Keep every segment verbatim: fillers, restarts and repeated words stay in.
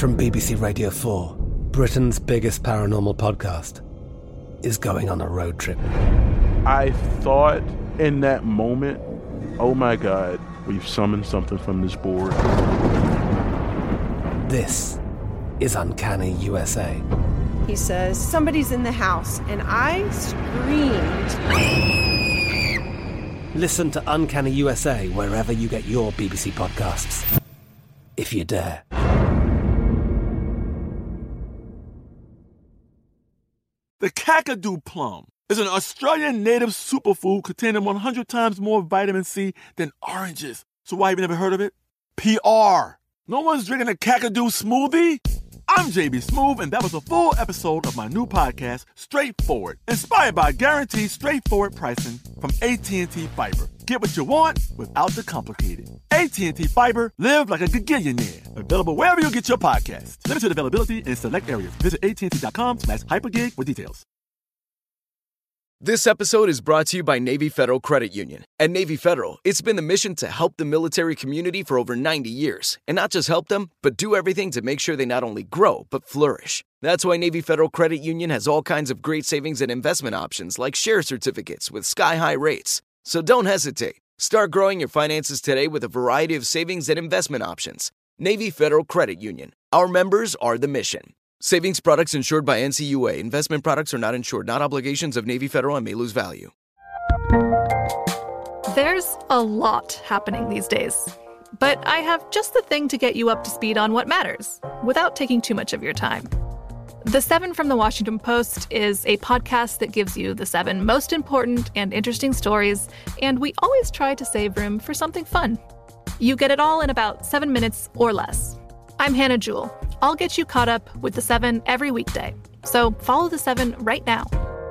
From B B C Radio four, Britain's biggest paranormal podcast is going on a road trip. I thought in that moment, oh my God, we've summoned something from this board. This is Uncanny U S A. He says, somebody's in the house, and I screamed. Listen to Uncanny U S A wherever you get your B B C podcasts, if you dare. The Kakadu plum is an Australian native superfood containing one hundred times more vitamin C than oranges. So why have you never heard of it? P R. No one's drinking a Kakadu smoothie? I'm J B Smoove, and that was a full episode of my new podcast, Straightforward, inspired by guaranteed straightforward pricing from A T and T Fiber. Get what you want without the complicated. A T and T Fiber, live like a gigillionaire. Available wherever you get your podcasts. Limited availability in select areas. Visit AT&T.com slash hypergig for details. This episode is brought to you by Navy Federal Credit Union. At Navy Federal, it's been the mission to help the military community for over ninety years. And not just help them, but do everything to make sure they not only grow, but flourish. That's why Navy Federal Credit Union has all kinds of great savings and investment options like share certificates with sky-high rates. So don't hesitate. Start growing your finances today with a variety of savings and investment options. Navy Federal Credit Union. Our members are the mission. Savings products insured by N C U A. Investment products are not insured, not obligations of Navy Federal and may lose value. There's a lot happening these days, but I have just the thing to get you up to speed on what matters without taking too much of your time. The Seven from the Washington Post is a podcast that gives you the seven most important and interesting stories, and we always try to save room for something fun. You get it all in about seven minutes or less. I'm Hannah Jewell. I'll get you caught up with The Seven every weekday. So follow The Seven right now.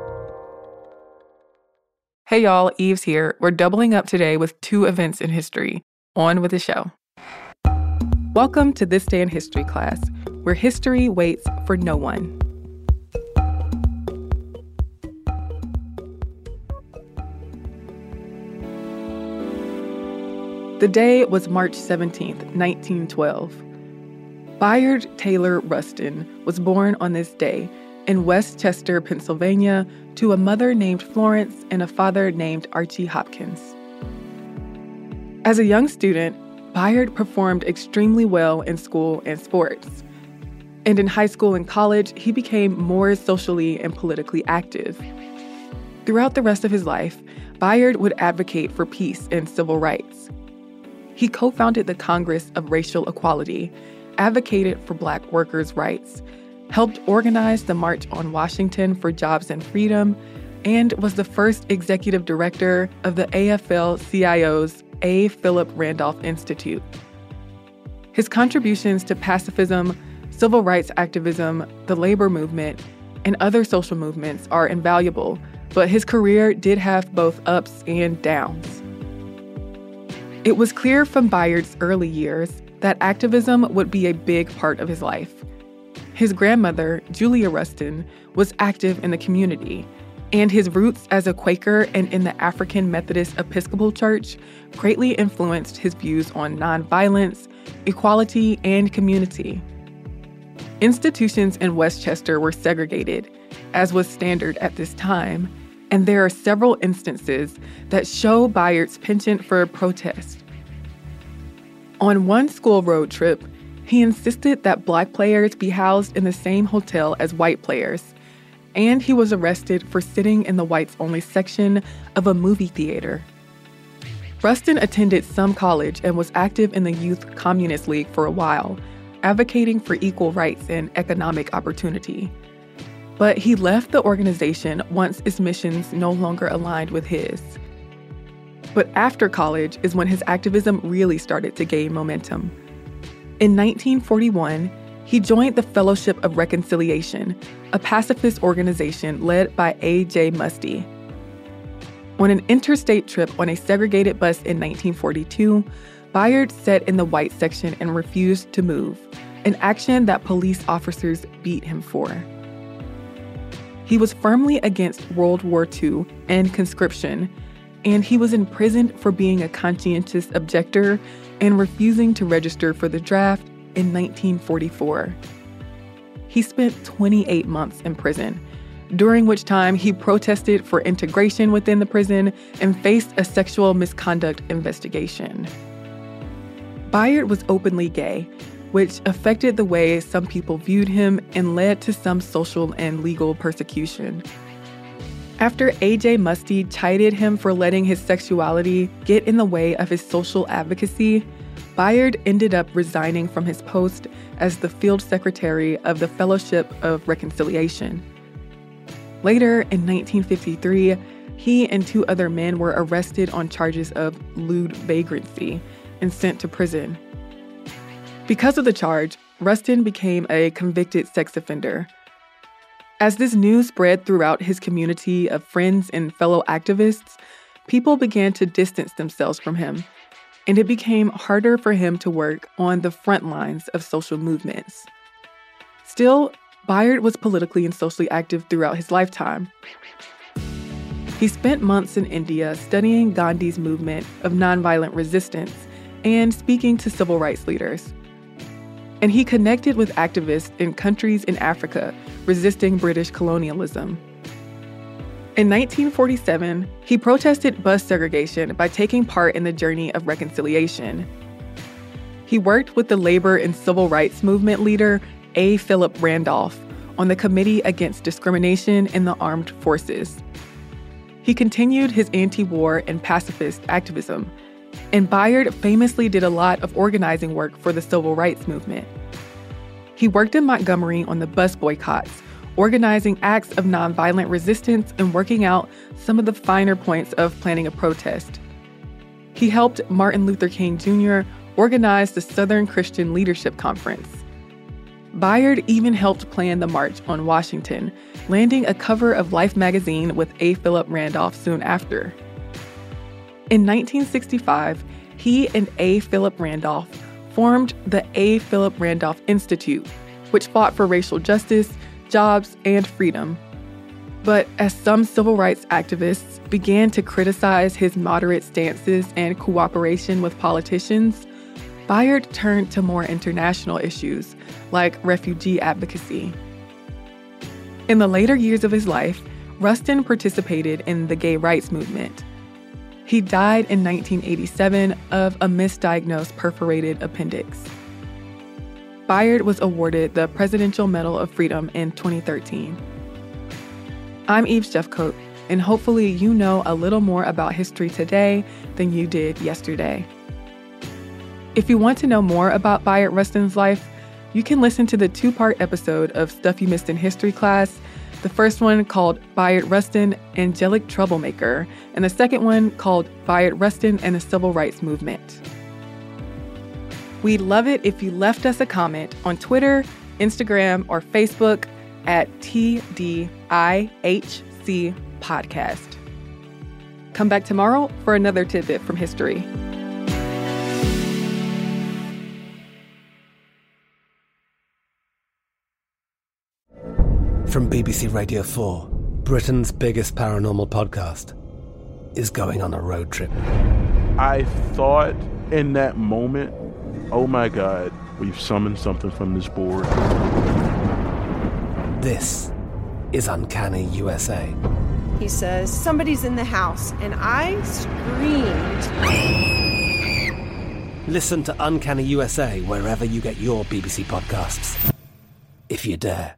Hey y'all, Eves here. We're doubling up today with two events in history. On with the show. Welcome to This Day in History class, where history waits for no one. The day was March seventeenth, nineteen twelve. Bayard Taylor Rustin was born on this day in West Chester, Pennsylvania, to a mother named Florence and a father named Archie Hopkins. As a young student, Bayard performed extremely well in school and sports. And in high school and college, he became more socially and politically active. Throughout the rest of his life, Bayard would advocate for peace and civil rights. He co-founded the Congress of Racial Equality, advocated for Black workers' rights, helped organize the March on Washington for Jobs and Freedom, and was the first executive director of the A F L C I O's A. Philip Randolph Institute. His contributions to pacifism, civil rights activism, the labor movement, and other social movements are invaluable, but his career did have both ups and downs. It was clear from Bayard's early years that activism would be a big part of his life. His grandmother, Julia Rustin, was active in the community, and his roots as a Quaker and in the African Methodist Episcopal Church greatly influenced his views on nonviolence, equality, and community. Institutions in Westchester were segregated, as was standard at this time, and there are several instances that show Bayard's penchant for protest. On one school road trip, he insisted that Black players be housed in the same hotel as white players, and he was arrested for sitting in the whites-only section of a movie theater. Rustin attended some college and was active in the Youth Communist League for a while, advocating for equal rights and economic opportunity. But he left the organization once its missions no longer aligned with his. But after college is when his activism really started to gain momentum. In nineteen forty-one, he joined the Fellowship of Reconciliation, a pacifist organization led by A J Muste. On an interstate trip on a segregated bus in nineteen forty-two, Bayard sat in the white section and refused to move, an action that police officers beat him for. He was firmly against World War Two and conscription, and he was imprisoned for being a conscientious objector and refusing to register for the draft in nineteen forty-four. He spent twenty-eight months in prison, during which time he protested for integration within the prison and faced a sexual misconduct investigation. Bayard was openly gay, which affected the way some people viewed him and led to some social and legal persecution. After A J Muste chided him for letting his sexuality get in the way of his social advocacy, Bayard ended up resigning from his post as the field secretary of the Fellowship of Reconciliation. Later, in nineteen fifty-three, he and two other men were arrested on charges of lewd vagrancy and sent to prison. Because of the charge, Rustin became a convicted sex offender. As this news spread throughout his community of friends and fellow activists, people began to distance themselves from him, and it became harder for him to work on the front lines of social movements. Still, Bayard was politically and socially active throughout his lifetime. He spent months in India studying Gandhi's movement of nonviolent resistance and speaking to civil rights leaders. And he connected with activists in countries in Africa resisting British colonialism. In nineteen forty-seven, he protested bus segregation by taking part in the Journey of Reconciliation. He worked with the labor and civil rights movement leader A. Philip Randolph on the Committee Against Discrimination in the Armed Forces. He continued his anti-war and pacifist activism, and Bayard famously did a lot of organizing work for the civil rights movement. He worked in Montgomery on the bus boycotts, organizing acts of nonviolent resistance and working out some of the finer points of planning a protest. He helped Martin Luther King Junior organize the Southern Christian Leadership Conference. Bayard even helped plan the March on Washington, landing a cover of Life magazine with A. Philip Randolph soon after. In nineteen sixty-five, he and A. Philip Randolph formed the A. Philip Randolph Institute, which fought for racial justice, jobs, and freedom. But as some civil rights activists began to criticize his moderate stances and cooperation with politicians, Bayard turned to more international issues, like refugee advocacy. In the later years of his life, Rustin participated in the gay rights movement. He died in nineteen eighty-seven of a misdiagnosed perforated appendix. Bayard was awarded the Presidential Medal of Freedom in twenty thirteen. I'm Eve Jeffcoat, and hopefully you know a little more about history today than you did yesterday. If you want to know more about Bayard Rustin's life, you can listen to the two-part episode of Stuff You Missed in History Class, the first one called Bayard Rustin, Angelic Troublemaker, and the second one called Bayard Rustin and the Civil Rights Movement. We'd love it if you left us a comment on Twitter, Instagram, or Facebook at T D I H C Podcast. Come back tomorrow for another tidbit from history. From B B C Radio four, Britain's biggest paranormal podcast is going on a road trip. I thought in that moment, oh my God, we've summoned something from this board. This is Uncanny U S A. He says, somebody's in the house, and I screamed. Listen to Uncanny U S A wherever you get your B B C podcasts, if you dare.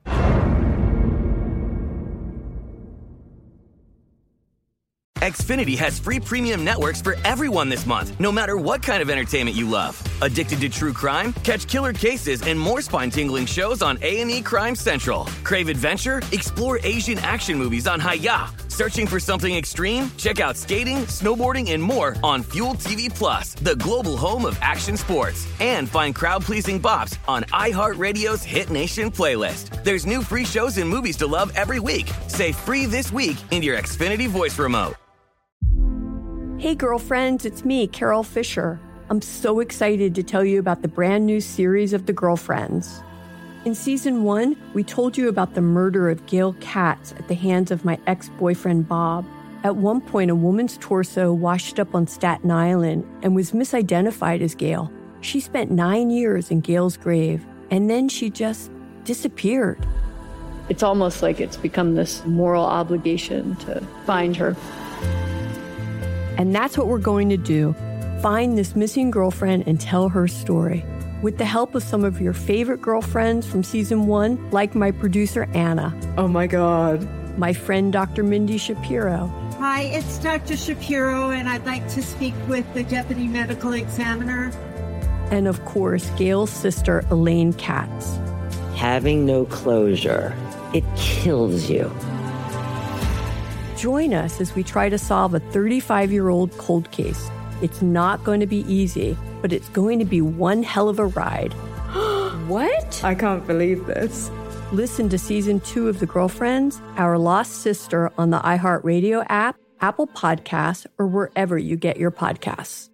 Xfinity has free premium networks for everyone this month, no matter what kind of entertainment you love. Addicted to true crime? Catch killer cases and more spine-tingling shows on A and E Crime Central. Crave adventure? Explore Asian action movies on Hi-Ya. Searching for something extreme? Check out skating, snowboarding, and more on Fuel T V Plus, the global home of action sports. And find crowd-pleasing bops on iHeartRadio's Hit Nation playlist. There's new free shows and movies to love every week. Say free this week in your Xfinity voice remote. Hey girlfriends, it's me, Carol Fisher. I'm so excited to tell you about the brand new series of The Girlfriends. In season one, we told you about the murder of Gail Katz at the hands of my ex-boyfriend Bob. At one point, a woman's torso washed up on Staten Island and was misidentified as Gail. She spent nine years in Gail's grave, and then she just disappeared. It's almost like it's become this moral obligation to find her. And that's what we're going to do. Find this missing girlfriend and tell her story. With the help of some of your favorite girlfriends from season one, like my producer, Anna. Oh my God. My friend, Doctor Mindy Shapiro. Hi, it's Doctor Shapiro, and I'd like to speak with the Deputy Medical Examiner. And of course, Gail's sister, Elaine Katz. Having no closure, it kills you. Join us as we try to solve a thirty-five-year-old cold case. It's not going to be easy, but it's going to be one hell of a ride. What? I can't believe this. Listen to season two of The Girlfriends, Our Lost Sister on the iHeartRadio app, Apple Podcasts, or wherever you get your podcasts.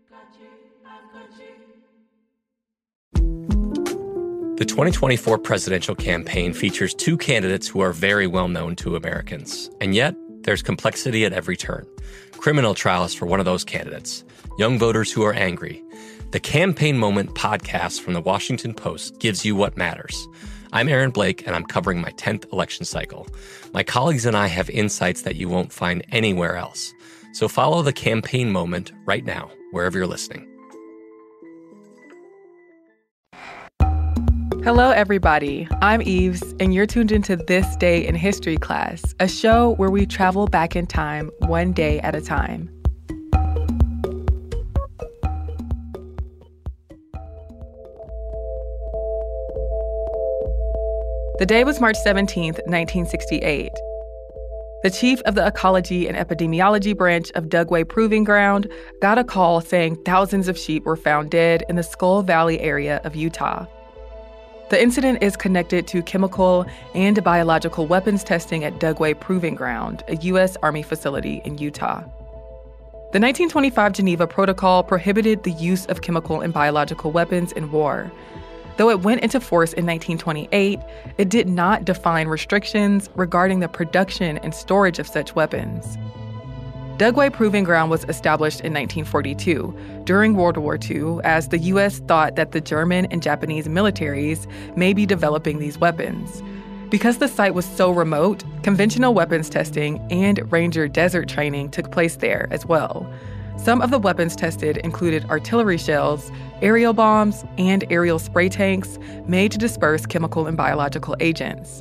The twenty twenty-four presidential campaign features two candidates who are very well known to Americans. And yet, there's complexity at every turn. Criminal trials for one of those candidates. Young voters who are angry. The Campaign Moment podcast from the Washington Post gives you what matters. I'm Aaron Blake, and I'm covering my tenth election cycle. My colleagues and I have insights that you won't find anywhere else. So follow The Campaign Moment right now, wherever you're listening. Hello, everybody. I'm Eves, and you're tuned into This Day in History class, a show where we travel back in time one day at a time. The day was March seventeenth, nineteen sixty-eight. The chief of the Ecology and Epidemiology branch of Dugway Proving Ground got a call saying thousands of sheep were found dead in the Skull Valley area of Utah. The incident is connected to chemical and biological weapons testing at Dugway Proving Ground, a U S Army facility in Utah. The nineteen twenty-five Geneva Protocol prohibited the use of chemical and biological weapons in war. Though it went into force in nineteen twenty-eight, it did not define restrictions regarding the production and storage of such weapons. Dugway Proving Ground was established in nineteen forty-two, during World War Two, as the U S thought that the German and Japanese militaries may be developing these weapons. Because the site was so remote, conventional weapons testing and Ranger desert training took place there as well. Some of the weapons tested included artillery shells, aerial bombs, and aerial spray tanks made to disperse chemical and biological agents.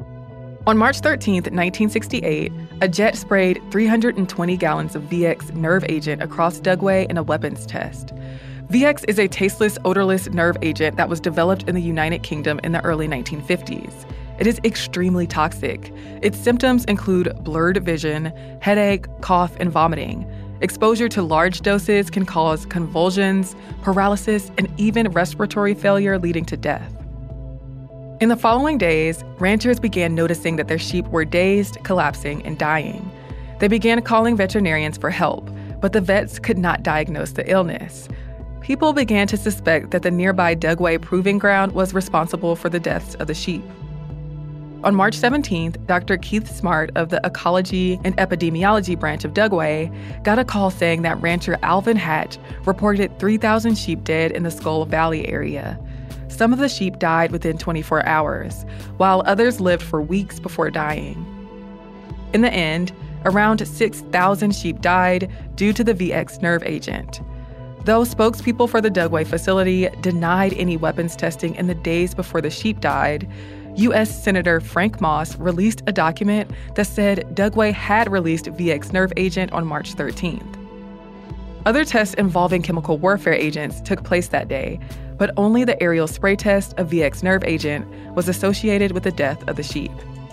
On March thirteenth, nineteen sixty-eight, a jet sprayed three hundred twenty gallons of V X nerve agent across Dugway in a weapons test. V X is a tasteless, odorless nerve agent that was developed in the United Kingdom in the early nineteen fifties. It is extremely toxic. Its symptoms include blurred vision, headache, cough, and vomiting. Exposure to large doses can cause convulsions, paralysis, and even respiratory failure leading to death. In the following days, ranchers began noticing that their sheep were dazed, collapsing, and dying. They began calling veterinarians for help, but the vets could not diagnose the illness. People began to suspect that the nearby Dugway Proving Ground was responsible for the deaths of the sheep. On March seventeenth, Doctor Keith Smart of the Ecology and Epidemiology branch of Dugway got a call saying that rancher Alvin Hatch reported three thousand sheep dead in the Skull Valley area. Some of the sheep died within twenty-four hours, while others lived for weeks before dying. In the end, around six thousand sheep died due to the V X nerve agent. Though spokespeople for the Dugway facility denied any weapons testing in the days before the sheep died, U S Senator Frank Moss released a document that said Dugway had released V X nerve agent on March thirteenth. Other tests involving chemical warfare agents took place that day, but only the aerial spray test of V X nerve agent was associated with the death of the sheep.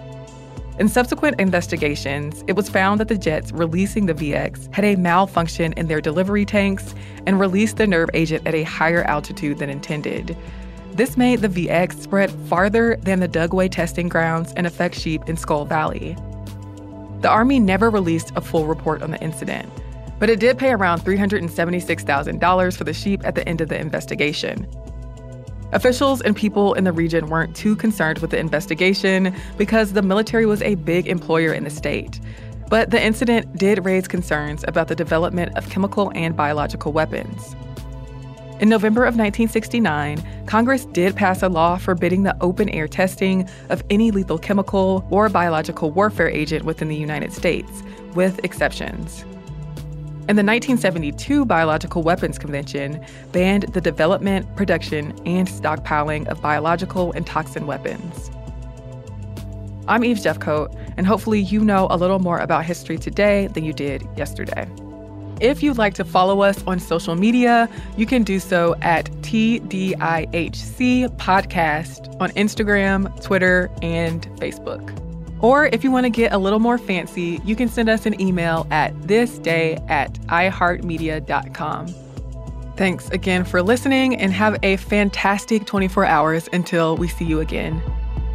In subsequent investigations, it was found that the jets releasing the V X had a malfunction in their delivery tanks and released the nerve agent at a higher altitude than intended. This made the V X spread farther than the Dugway testing grounds and affect sheep in Skull Valley. The Army never released a full report on the incident, but it did pay around three hundred seventy-six thousand dollars for the sheep at the end of the investigation. Officials and people in the region weren't too concerned with the investigation because the military was a big employer in the state. But the incident did raise concerns about the development of chemical and biological weapons. In November of nineteen sixty-nine, Congress did pass a law forbidding the open-air testing of any lethal chemical or biological warfare agent within the United States, with exceptions. And the nineteen seventy-two Biological Weapons Convention banned the development, production, and stockpiling of biological and toxin weapons. I'm Eve Jeffcoat, and hopefully you know a little more about history today than you did yesterday. If you'd like to follow us on social media, you can do so at T D I H C Podcast on Instagram, Twitter, and Facebook. Or if you want to get a little more fancy, you can send us an email at thisday at iheartmedia dot com. Thanks again for listening, and have a fantastic twenty-four hours until we see you again.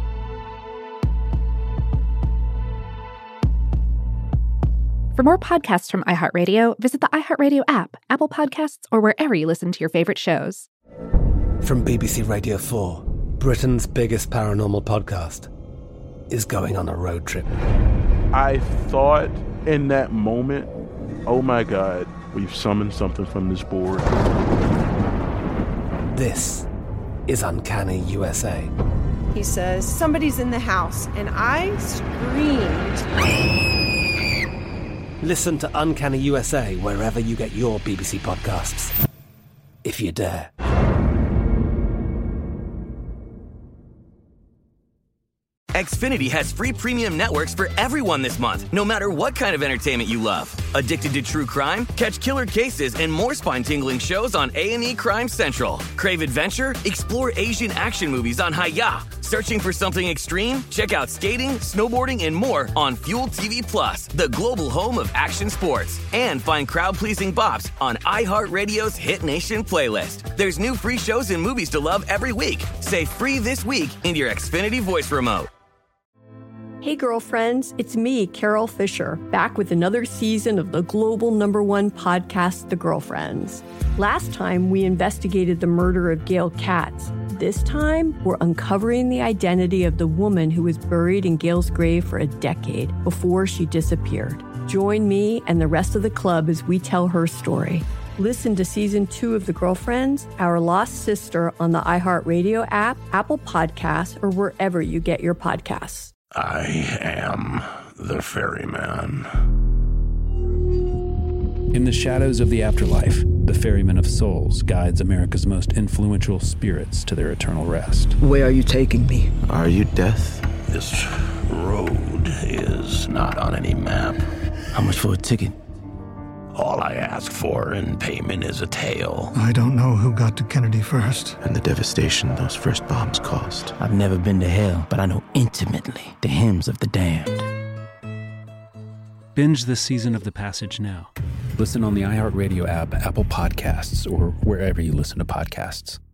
For more podcasts from iHeartRadio, visit the iHeartRadio app, Apple Podcasts, or wherever you listen to your favorite shows. From B B C Radio four, Britain's biggest paranormal podcast is going on a road trip. I thought in that moment, oh my God, we've summoned something from this board. This is Uncanny U S A. He says, somebody's in the house, and I screamed. Listen to Uncanny U S A wherever you get your B B C podcasts, if you dare. Xfinity has free premium networks for everyone this month, no matter what kind of entertainment you love. Addicted to true crime? Catch killer cases and more spine-tingling shows on A and E Crime Central. Crave adventure? Explore Asian action movies on Hi-Ya. Searching for something extreme? Check out skating, snowboarding, and more on Fuel T V Plus, the global home of action sports. And find crowd-pleasing bops on iHeartRadio's Hit Nation playlist. There's new free shows and movies to love every week. Say free this week in your Xfinity voice remote. Hey, girlfriends, it's me, Carol Fisher, back with another season of the global number one podcast, The Girlfriends. Last time, we investigated the murder of Gail Katz. This time, we're uncovering the identity of the woman who was buried in Gail's grave for a decade before she disappeared. Join me and the rest of the club as we tell her story. Listen to season two of The Girlfriends, Our Lost Sister on the iHeartRadio app, Apple Podcasts, or wherever you get your podcasts. I am the ferryman. In the shadows of the afterlife, the Ferryman of Souls guides America's most influential spirits to their eternal rest. Where are you taking me? Are you death? This road is not on any map. How much for a ticket? All I ask for in payment is a tale. I don't know who got to Kennedy first. And the devastation those first bombs caused. I've never been to hell, but I know intimately the hymns of the damned. Binge this season of The Passage now. Listen on the iHeartRadio app, Apple Podcasts, or wherever you listen to podcasts.